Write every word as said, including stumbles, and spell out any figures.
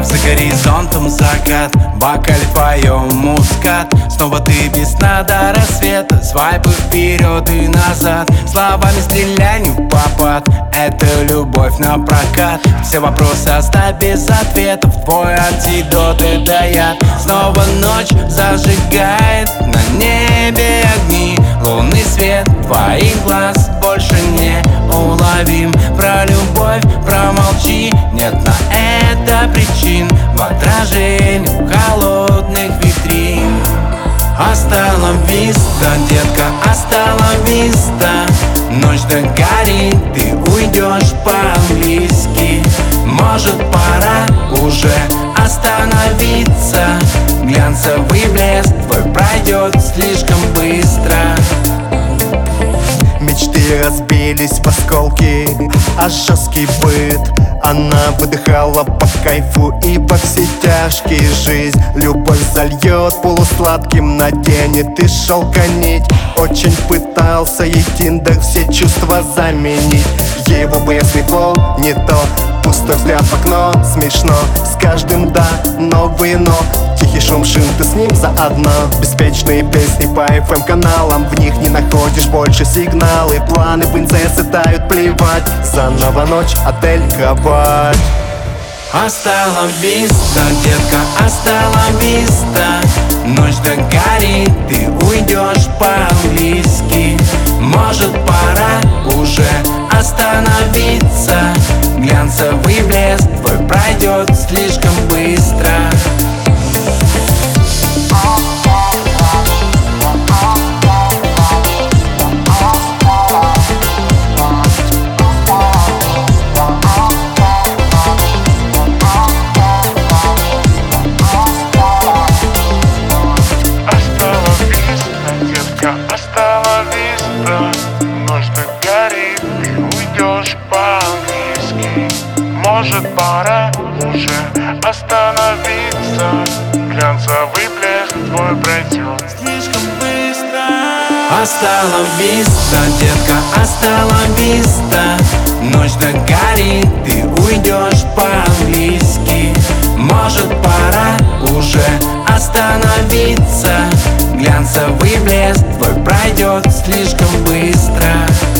Вновь за горизонтом закат, в бокале твоем мускат. Снова ты без сна до рассвета, свайпы вперед и назад. Словами стреляй не в попад, это любовь на прокат. Все вопросы оставь без ответов, твой антидот — это яд. Снова ночь зажигает на небе огни, лунный свет твоих глаз больше не уловим. Про любовь промолчи, нет на это причин. В отражении холодных витрин. Астала виста, детка, астала виста. Ночь догорит, ты уйдешь по-английски. Может, пора уже остановиться. Глянцевый блеск твой пройдет слишком быстро. Мечты разбились в осколки, а жесткий быт. Она выдыхала по кайфу и во все тяжкие жизнь. Любовь зальет полусладким, наденет и шелка нить. Очень пытался ей Тиндер все чувства заменить. Его быстрый флоу не то, пустой взгляд в окно, смешно. С каждым да, новый но. Тихий шум шин, ты с ним заодно. Беспечные песни по эф эм-каналам, в них не находишь больше сигналы. Планы принцессы тают, плевать. Заново ночь, отель, кровать. Астала виста, детка, астала виста. Ночь догорит, ты уйдешь по-английски. Может, пора уже остановиться. Глянцевый блеск твой пройдет слишком быстро. Астала виста, ночь догорит, ты уйдешь по-английски. Может, пора уже остановиться. Глянцевый блеск твой пройдет слишком быстро. Астала виста, детка, астала виста. Ночь догорит, ты уйдешь по-английски. Может, пора уже остановиться. Глянцевый блеск твой пройдет слишком быстро.